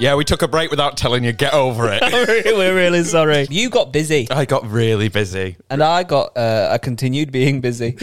Yeah, we took a break without telling you. Get over it. We're really sorry. You got busy. I got really busy. And I continued being busy.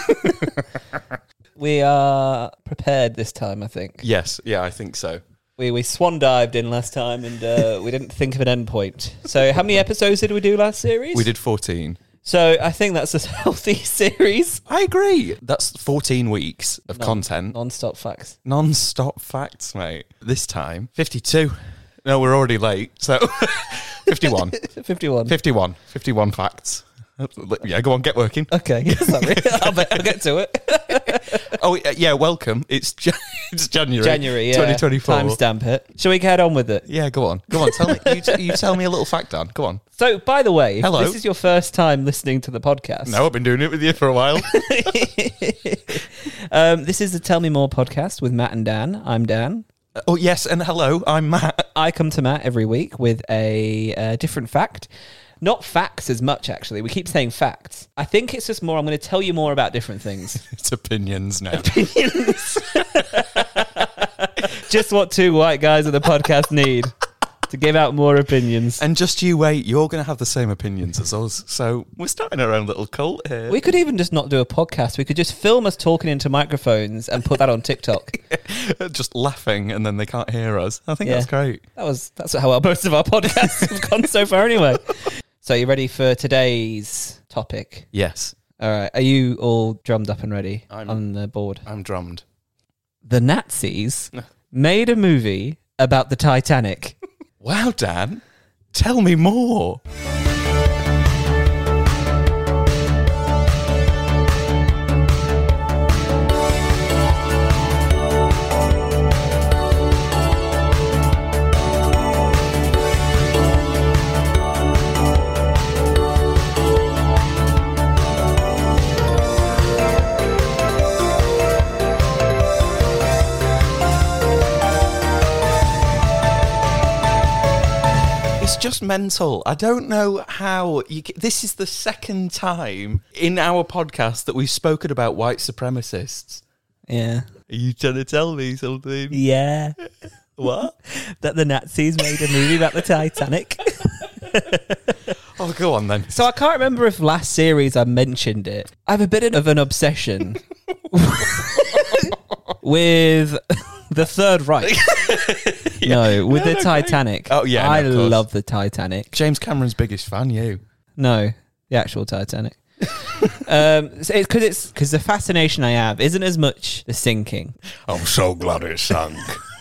We are prepared this time, I think. Yes, yeah, I think so. We swan dived in last time and we didn't think of an end point. So how many episodes did we do last series? We did 14. So I think that's a healthy series. I agree. That's 14 weeks of content. Non-stop facts. Non-stop facts, mate. This time, 52. No, we're already late. So 51. 51. 51 facts. Yeah, go on, get working. Okay, sorry. I'll get to it. Oh, yeah, welcome. It's January. January, yeah. 2024. Timestamp it. Shall we get on with it? Yeah, go on. Tell me. You tell me a little fact, Dan. Go on. So, by the way, Hello. if this is your first time listening to the podcast. No, I've been doing it with you for a while. This is the Tell Me More podcast with Matt and Dan. I'm Dan. Oh, yes, and hello, I'm Matt. I come to Matt every week with a different fact. Not facts as much, actually. We keep saying facts. I think it's just more, I'm going to tell you more about different things. It's opinions now. Opinions. Just what two white guys on the podcast need to give out more opinions. And just you wait, you're going to have the same opinions as us. So we're starting our own little cult here. We could even just not do a podcast. We could just film us talking into microphones and put that on TikTok. Just laughing and then they can't hear us. I think that's great. That's how most of our podcasts have gone so far anyway. So you ready for today's topic? Yes. All right. Are you all drummed up and ready on the board? I'm drummed. The Nazis made a movie about the Titanic. Wow, Dan. Tell me more. Just mental. I don't know how this is the second time in our podcast that we've spoken about white supremacists. Yeah. Are you trying to tell me something? Yeah. What? That the Nazis made a movie about the Titanic. Oh, go on then. So I can't remember if last series I mentioned it. I have a bit of an obsession with the Third Reich. No, with the Titanic. Oh, yeah. I love the Titanic. James Cameron's biggest fan, you. No, the actual Titanic. It's because the fascination I have isn't as much the sinking. I'm so glad it sank.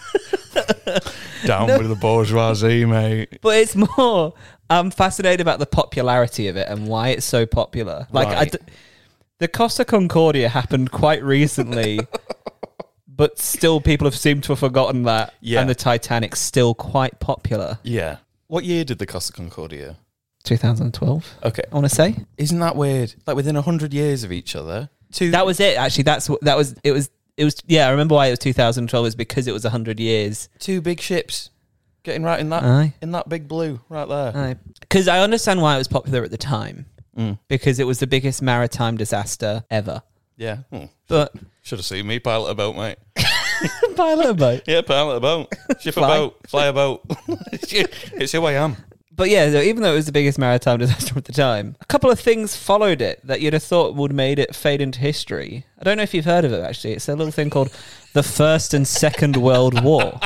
Down with the bourgeoisie, mate. But it's more, I'm fascinated about the popularity of it and why it's so popular. Like, right. The Costa Concordia happened quite recently. But still, people have seemed to have forgotten that. Yeah. And the Titanic's still quite popular. Yeah. What year did the Costa Concordia? 2012. Okay. I want to say. Isn't that weird? Like within 100 years of each other. That was it, actually. It was. Yeah, I remember why it was 2012 is because it was 100 years. Two big ships getting right in that big blue right there. Because I understand why it was popular at the time. Because it was the biggest maritime disaster ever. Yeah. But should have seen me pilot a boat, mate. Pilot a boat? Yeah, pilot a boat. Ship a boat. Fly a boat. It's who I am. But yeah, so even though it was the biggest maritime disaster at the time, a couple of things followed it that you'd have thought would have made it fade into history. I don't know if you've heard of it, actually. It's a little thing called the First and Second World War.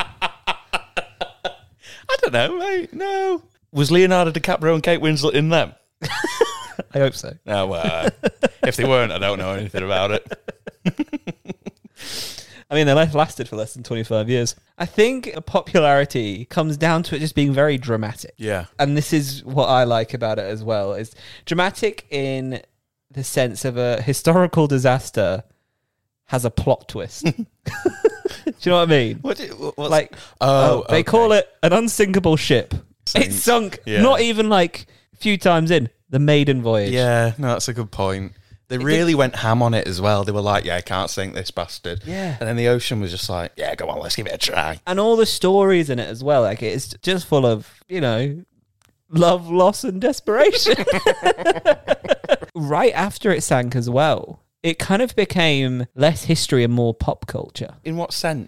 I don't know, mate. No. Was Leonardo DiCaprio and Kate Winslet in them? I hope so. No, if they weren't, I don't know anything about it. I mean, they lasted for less than 25 years. I think popularity comes down to it just being very dramatic. Yeah. And this is what I like about it as well. Is dramatic in the sense of a historical disaster has a plot twist. Do you know what I mean? They call it an unsinkable ship. It sunk not even like a few times in. The maiden voyage. Yeah, no, that's a good point. They really went ham on it as well. They were like, yeah, I can't sink this bastard. Yeah. And then the ocean was just like, yeah, go on, let's give it a try. And all the stories in it as well. Like, it's just full of, love, loss, and desperation. Right after it sank as well, it kind of became less history and more pop culture. In what sense?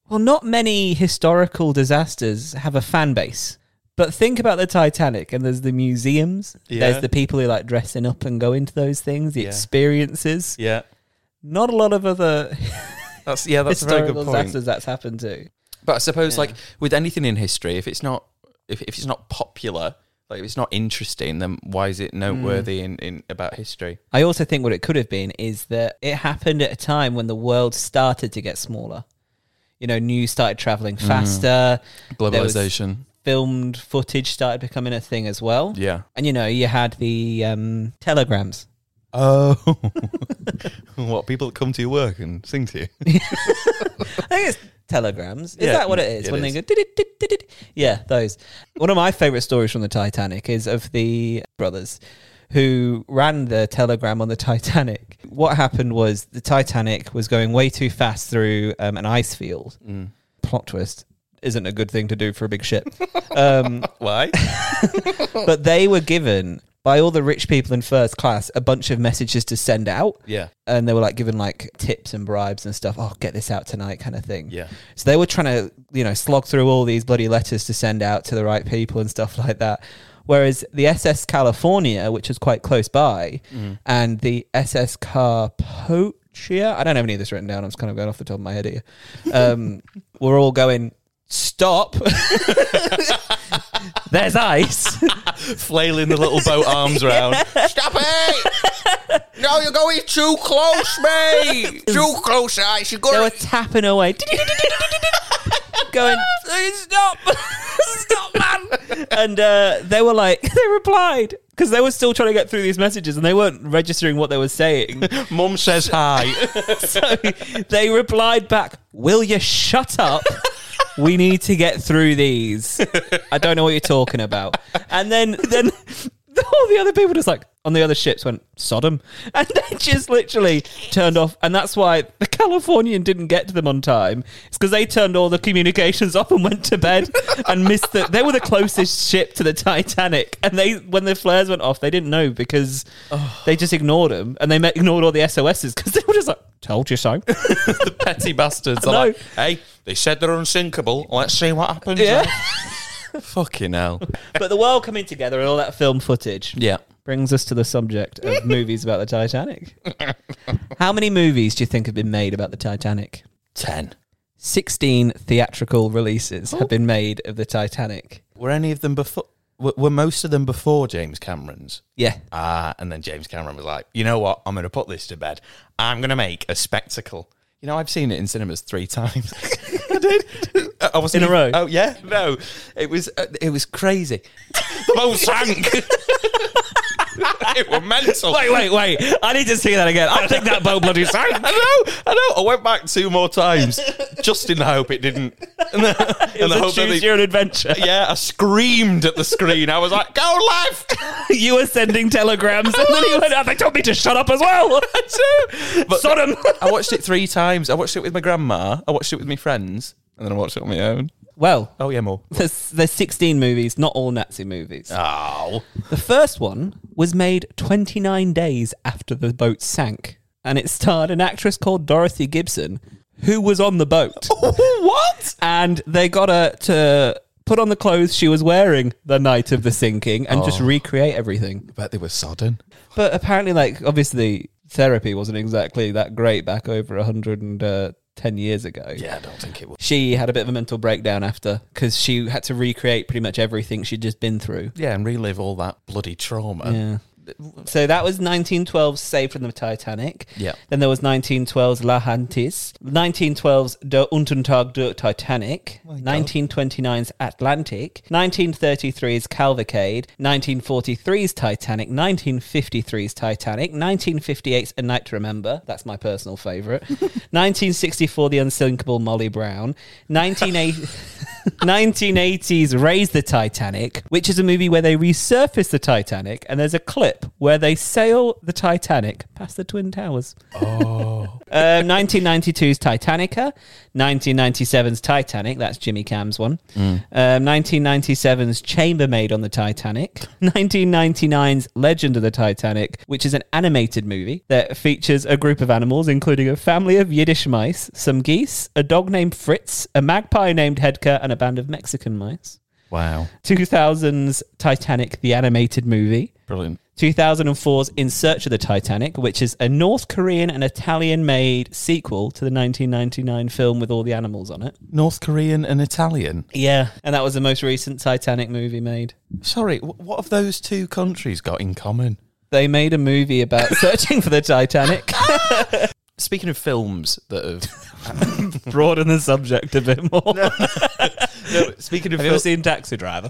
Well, not many historical disasters have a fan base. But think about the Titanic, and there's the museums. Yeah. There's the people who like dressing up and go into those things, the experiences. Yeah. Not a lot of other that's a very good point. Disasters that's happened to. But I suppose like with anything in history, if it's not popular, like if it's not interesting, then why is it noteworthy in about history? I also think what it could have been is that it happened at a time when the world started to get smaller. You know, news started traveling faster. Globalization. Filmed footage started becoming a thing as well. Yeah. And, you know, you had the telegrams. Oh. What, people that come to your work and sing to you? I think it's telegrams. Is that what it is? When they go... Yeah, those. One of my favourite stories from the Titanic is of the brothers who ran the telegram on the Titanic. What happened was the Titanic was going way too fast through an ice field. Plot twist. Isn't a good thing to do for a big ship. Why? But they were given, by all the rich people in first class, a bunch of messages to send out. Yeah. And they were like given like tips and bribes and stuff. Oh, get this out tonight kind of thing. Yeah. So they were trying to, you know, slog through all these bloody letters to send out to the right people and stuff like that. Whereas the SS California, which is quite close by, and the SS Carpathia, I don't have any of this written down. I'm just kind of going off the top of my head here. We're all going... Stop. There's ice. Flailing the little boat arms around. Stop it! No, you're going too close, mate. Too close, ice. You're going... They were tapping away. Going, stop. Stop, man. And they were like, they replied. Because they were still trying to get through these messages and they weren't registering what they were saying. Mum says hi. So they replied back, will you shut up? We need to get through these. I don't know what you're talking about. And then all the other people just like, on the other ships went, Sodom. And they just literally turned off. And that's why the Californian didn't get to them on time. It's because they turned all the communications off and went to bed and missed they were the closest ship to the Titanic. And when the flares went off, they didn't know because they just ignored them. And they ignored all the SOSs because they were just like, told you so. The petty bastards are like, hey, they said they're unsinkable. Let's see what happens. Yeah. Fucking hell. But the world coming together and all that film footage. Yeah. Brings us to the subject of movies about the Titanic. How many movies do you think have been made about the Titanic? 10. 16 theatrical releases have been made of the Titanic. Were any of them before? Were most of them before James Cameron's? Yeah. And then James Cameron was like, you know what? I'm going to put this to bed. I'm going to make a spectacle. You know, I've seen it in cinemas 3 times. I did. I wasn't in a row? Oh, yeah. No. It was crazy. The boat sank. It was mental. Wait. I need to see that again. I think that boat bloody sank. I know. I went back 2 more times just in the hope it didn't. It was choose your own adventure. Yeah, I screamed at the screen. I was like, go left. You were sending telegrams and then he went, they told me to shut up as well. But Sodom. I watched it 3 times. I watched it with my grandma. I watched it with my friends. And then I watched it on my own. Well, oh yeah, more. There's 16 movies, not all Nazi movies. Oh. The first one was made 29 days after the boat sank, and it starred an actress called Dorothy Gibson, who was on the boat. What? And they got her to put on the clothes she was wearing the night of the sinking and just recreate everything. I bet they were sodden. But apparently, like, obviously, therapy wasn't exactly that great back over 110 years ago. Yeah, I don't think it was. She had a bit of a mental breakdown after because she had to recreate pretty much everything she'd just been through. Yeah, and relive all that bloody trauma. Yeah. So that was 1912's Saved from the Titanic. Yeah. Then there was 1912's La Hantis, 1912's Der Untergang der Titanic, 1929's Atlantic, 1933's Cavalcade, 1943's Titanic, 1953's Titanic, 1958's A Night to Remember, that's my personal favourite, 1964 The Unsinkable Molly Brown, 1980's Raise the Titanic, which is a movie where they resurface the Titanic, and there's a clip clip where they sail the Titanic past the Twin Towers. Oh. 1992's Titanica, 1997's Titanic, that's Jimmy Cam's one. 1997's Chambermaid on the Titanic, 1999's Legend of the Titanic, which is an animated movie that features a group of animals, including a family of Yiddish mice, some geese, a dog named Fritz, a magpie named Hedka, and a band of Mexican mice. Wow. 2000's Titanic, the animated movie. Brilliant. 2004's In Search of the Titanic, which is a North Korean and Italian-made sequel to the 1999 film with all the animals on it. North Korean and Italian? Yeah, and that was the most recent Titanic movie made. Sorry, what have those two countries got in common? They made a movie about searching for the Titanic. Speaking of films that have... Broaden the subject a bit more. No, speaking of... Have you ever seen Taxi Driver?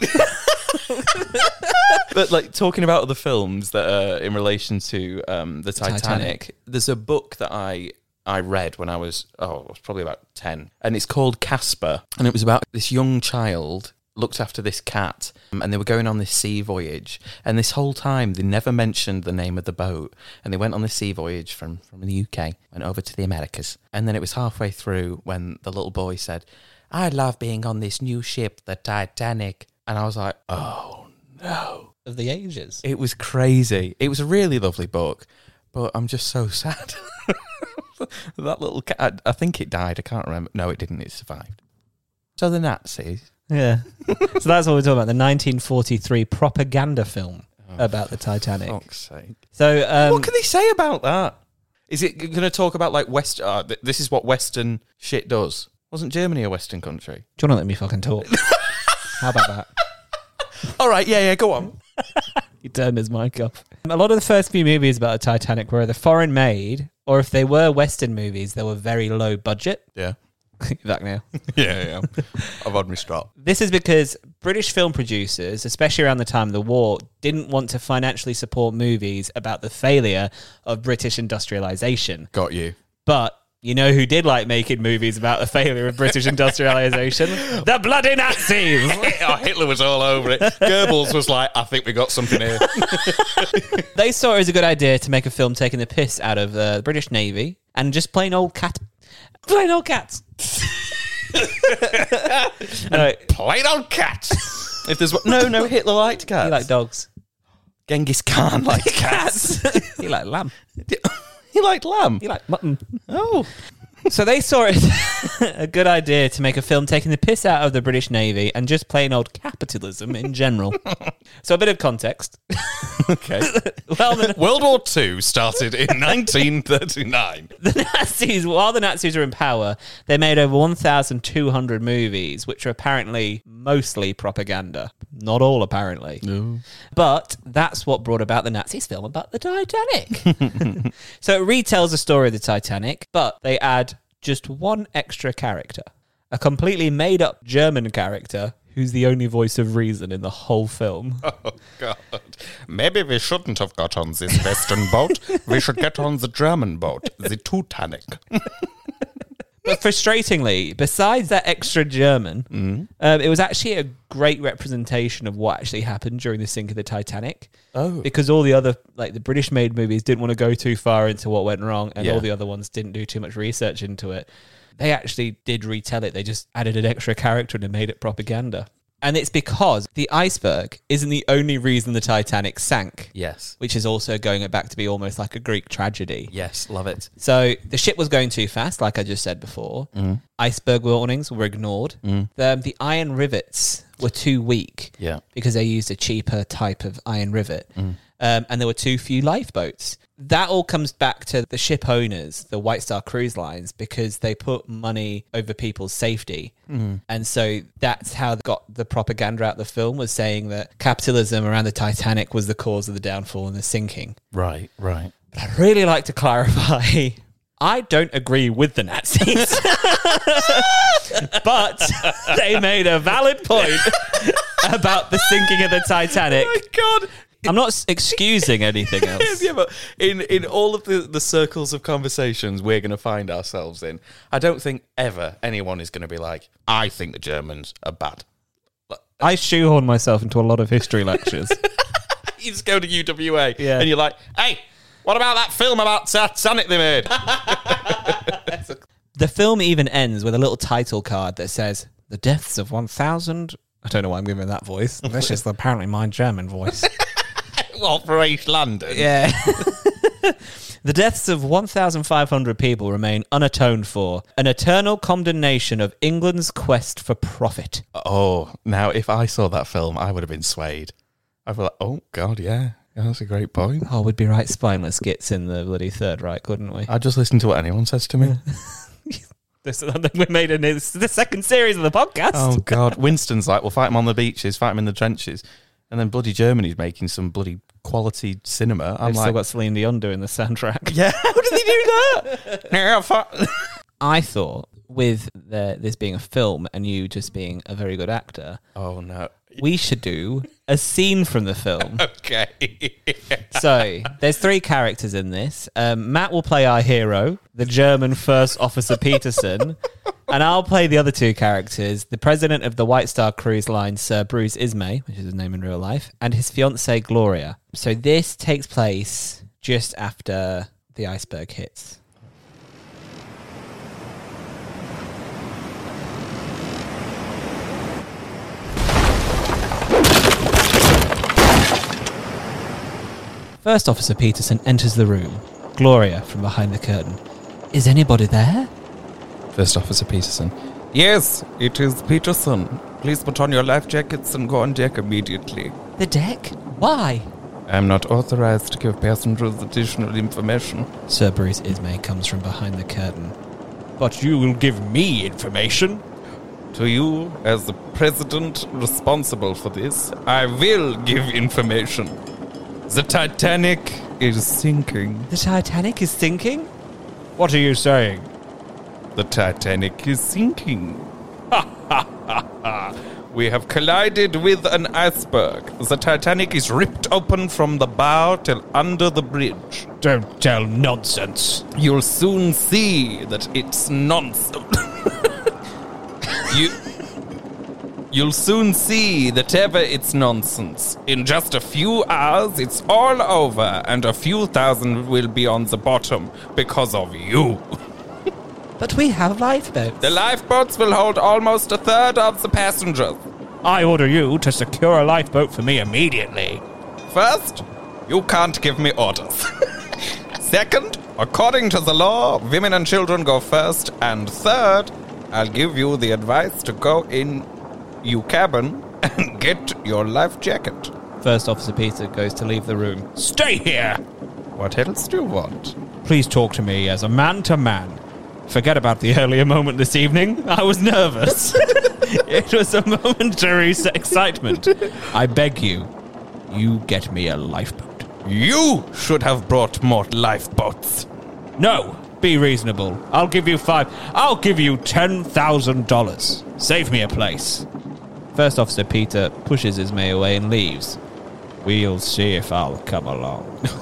But like talking about other films that are in relation to the Titanic, there's a book that I read when I was probably about 10, and it's called Casper, and it was about this young child looked after this cat, and they were going on this sea voyage, and this whole time they never mentioned the name of the boat, and they went on this sea voyage from the UK, went over to the Americas, and then it was halfway through when the little boy said, "I love being on this new ship, the Titanic," and I was like, oh no. Of the ages. It was crazy. It was a really lovely book, but I'm just so sad. That little cat, I think it died. I can't remember. No, it didn't. It survived. So the Nazis. Yeah. So that's what we're talking about, the 1943 propaganda film about the Titanic. For fuck's sake. So, what can they say about that? Is it going to talk about like this is what Western shit does? Wasn't Germany a Western country? Do you want to let me fucking talk? How about that? All right, yeah, go on. He turned his mic off. A lot of the first few movies about the Titanic were either foreign made, or if they were Western movies, they were very low budget. Yeah. Back now. Yeah. I've had my strap. This is because British film producers, especially around the time of the war, didn't want to financially support movies about the failure of British industrialisation. Got you. But you know who did like making movies about the failure of British industrialisation? The bloody Nazis! Oh, Hitler was all over it. Goebbels was like, I think we got something here. They saw it as a good idea to make a film taking the piss out of the British Navy and just plain old cats. Plain old cats. Plain old cats. If there's no, Hitler liked cats. He liked dogs. Genghis Khan liked cats. He liked lamb. He liked lamb. He liked mutton. Oh. So they saw it a good idea to make a film taking the piss out of the British Navy and just plain old capitalism in general. So a bit of context. Okay. Well, World War II started in 1939. While the Nazis were in power, they made over 1,200 movies, which are apparently mostly propaganda. Not all, apparently. No. But that's what brought about the Nazis' film about the Titanic. So it retells the story of the Titanic, but they add just one extra character. A completely made-up German character who's the only voice of reason in the whole film. Oh, God. Maybe we shouldn't have got on this Western boat. We should get on the German boat, the Titanic. But frustratingly, besides that extra German, it was actually a great representation of what actually happened during the sink of the Titanic. Oh. Because all the other, like the British-made movies didn't want to go too far into what went wrong, and Yeah. all the other ones didn't do too much research into it. They actually did retell it. They just added an extra character and made it propaganda. And it's because the iceberg isn't the only reason the Titanic sank. Yes. Which is also going it back to be almost like a Greek tragedy. Yes, love it. So the ship was going too fast, like I just said before. Iceberg warnings were ignored. The iron rivets were too weak because they used a cheaper type of iron rivet. And there were too few lifeboats. That all comes back to the ship owners, the White Star Cruise Lines, because they put money over people's safety. And so that's how they got the propaganda out of the film, was saying that capitalism around the Titanic was the cause of the downfall and the sinking. Right. But I'd really like to clarify, I don't agree with the Nazis. But they made a valid point about the sinking of the Titanic. Oh, my God. I'm not excusing anything else. Yeah, but in all of the circles of conversations we're going to find ourselves in, I don't think ever anyone is going to be like, I think the Germans are bad. I shoehorn myself into a lot of history lectures. You just go to UWA Yeah. and you're like, hey, what about that film about Titanic they made? The film even ends with a little title card that says, "The deaths of 1,000..." I don't know why I'm giving that voice. This is apparently my German voice. Well, for East London. Yeah. The deaths of 1,500 people remain unatoned for. An eternal condemnation of England's quest for profit. Oh, now if I saw that film, I would have been swayed. I'd be like, oh, God, yeah. That's a great point. Oh, we'd be right spineless gits in the bloody Third Reich, couldn't we? I'd just listen to what anyone says to me. We made the second series of the podcast. Oh, God. Winston's like, we'll fight him on the beaches, fight him in the trenches. And then bloody Germany's making some bloody quality cinema. They've still got Celine Dion doing the soundtrack. Yeah, how did they do that? I thought, with this being a film and you just being a very good actor, oh, no. we should do a scene from the film. Okay. So, there's 3 characters in this. Matt will play our hero, the German First Officer Peterson, and I'll play the other 2 characters, the president of the White Star Cruise Line, Sir Bruce Ismay, which is his name in real life, and his fiancée, Gloria. So this takes place just after the iceberg hits. First Officer Peterson enters the room. Gloria from behind the curtain. Is anybody there? First Officer Peterson. Yes, it is Peterson. Please put on your life jackets and go on deck immediately. The deck? Why? I'm not authorized to give passengers additional information. Sir Bruce Ismay comes from behind the curtain. But you will give me information? To you, as the president responsible for this, I will give information. The Titanic is sinking. The Titanic is sinking? What are you saying? The Titanic is sinking. We have collided with an iceberg. The Titanic is ripped open from the bow till under the bridge. Don't tell nonsense. You'll soon see that it's nonsense. You'll soon see that ever it's nonsense. In just a few hours, it's all over, and a few thousand will be on the bottom because of you. But we have lifeboats. The lifeboats will hold almost a third of the passengers. I order you to secure a lifeboat for me immediately. First, you can't give me orders. Second, according to the law, women and children go first. And third, I'll give you the advice to go in your cabin and get your life jacket. First Officer Peter goes to leave the room. Stay here! What else do you want? Please talk to me as a man to man. Forget about the earlier moment this evening. I was nervous. It was a momentary excitement. I beg you, you get me a lifeboat. You should have brought more lifeboats. No, be reasonable. I'll give you $10,000. Save me a place. First Officer Peter pushes Ismay away and leaves. We'll see if I'll come along.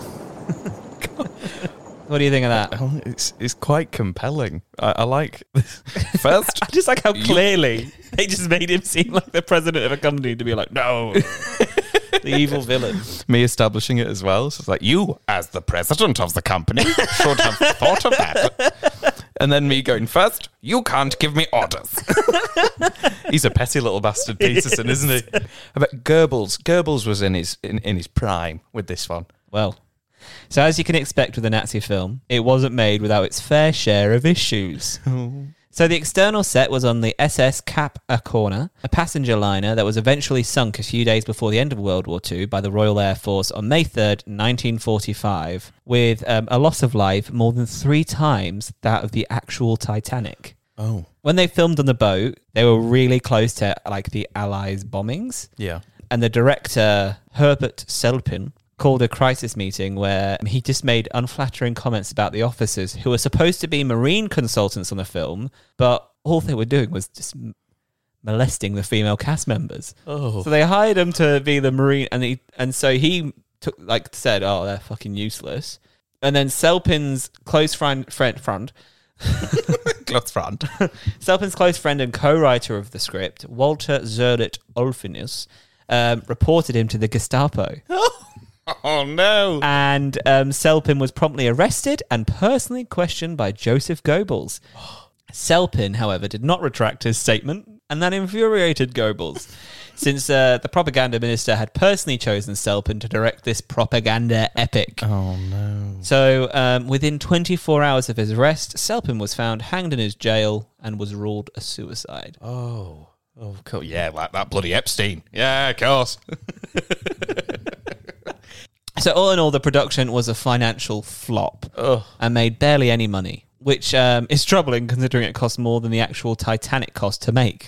What do you think of that? Oh, it's quite compelling. I like this. First, I just like how clearly they just made him seem like the president of a company to be like, no, the evil villain. Me establishing it as well. So it's like, you, as the president of the company, should have thought of that. And then me going, first, you can't give me orders. He's a petty little bastard, Peterson, isn't he? I bet Goebbels was in his prime with this one. Well, so as you can expect with a Nazi film, it wasn't made without its fair share of issues. Oh. So the external set was on the SS Cap a Corner, a passenger liner that was eventually sunk a few days before the end of World War II by the Royal Air Force on May 3rd, 1945, with a loss of life more than 3 times that of the actual Titanic. Oh. When they filmed on the boat, they were really close to like the Allies' bombings. Yeah. And the director, Herbert Selpin, called a crisis meeting where he just made unflattering comments about the officers who were supposed to be Marine consultants on the film, but all they were doing was just molesting the female cast members. Oh. So they hired him to be the Marine, and so he said, "Oh, they're fucking useless." And then Selpin's close friend. Selpin's close friend and co-writer of the script, Walter Zerlett Olfinus, reported him to the Gestapo. Oh, no. And Selpin was promptly arrested and personally questioned by Joseph Goebbels. Selpin, however, did not retract his statement, and that infuriated Goebbels, since the propaganda minister had personally chosen Selpin to direct this propaganda epic. Oh, no. So, within 24 hours of his arrest, Selpin was found hanged in his jail and was ruled a suicide. Oh, cool. Yeah, like that bloody Epstein. Yeah, of course. So all in all, the production was a financial flop and made barely any money, which is troubling considering it cost more than the actual Titanic cost to make.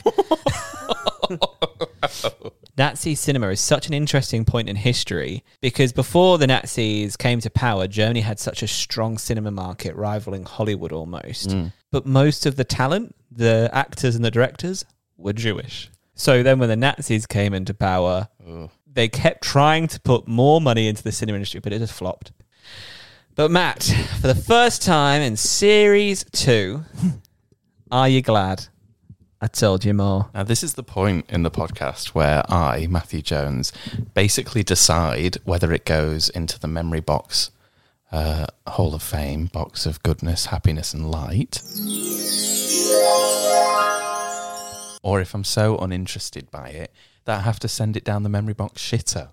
Nazi cinema is such an interesting point in history because before the Nazis came to power, Germany had such a strong cinema market, rivaling Hollywood almost. But most of the talent, the actors and the directors, were Jewish. So then when the Nazis came into power, they kept trying to put more money into the cinema industry, but it just flopped. But Matt, for the first time in Series 2, are you glad I told you more? Now, this is the point in the podcast where I, Matthew Jones, basically decide whether it goes into the Memory Box Hall of Fame, box of goodness, happiness and light, or if I'm so uninterested by it that I have to send it down the memory box shitter.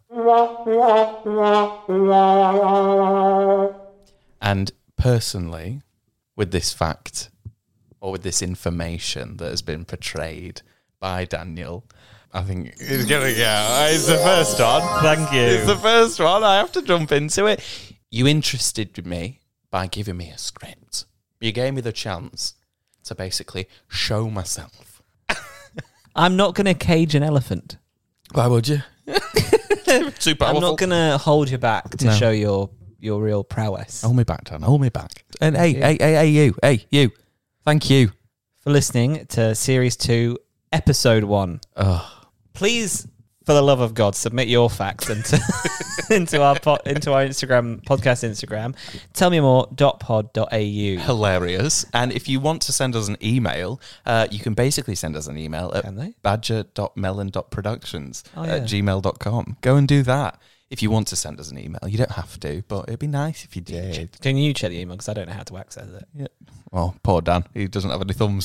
And personally, with this fact, or with this information that has been portrayed by Daniel, I think it's going to go. It's the first one. Thank you. It's the first one. I have to jump into it. You interested me by giving me a script. You gave me the chance to basically show myself. I'm not going to cage an elephant. Why would you? Too powerful. I'm not going to hold you back to show your real prowess. Hold me back, Dan. Hold me back. And hey, you. Thank you for listening to Series 2, Episode 1. Please, for the love of God, submit your facts into our Instagram, podcast Instagram. tellmemore.pod.au. Hilarious. And if you want to send us an email, you can basically send us an email at badger.melon.productions@gmail.com. Go and do that. If you want to send us an email, you don't have to, but it'd be nice if you did. Can you check the email? Because I don't know how to access it. Yeah. Well, poor Dan. He doesn't have any thumbs.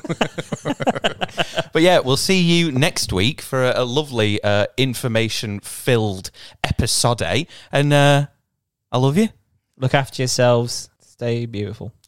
But yeah, we'll see you next week for a lovely information-filled episode. And I love you. Look after yourselves. Stay beautiful.